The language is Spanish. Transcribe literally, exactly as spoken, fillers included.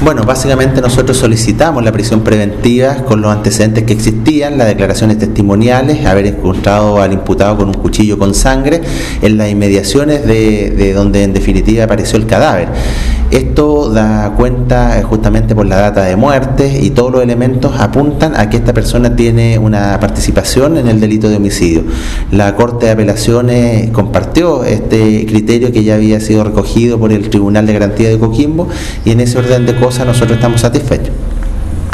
Bueno, básicamente nosotros solicitamos la prisión preventiva con los antecedentes que existían, las declaraciones testimoniales, haber encontrado al imputado con un cuchillo con sangre en las inmediaciones de, de donde en definitiva apareció el cadáver. Esto da cuenta justamente por la data de muerte y todos los elementos apuntan a que esta persona tiene una participación en el delito de homicidio. La Corte de Apelaciones compartió este criterio que ya había sido recogido por el Tribunal de Garantía de Coquimbo y en ese orden de cosas nosotros estamos satisfechos.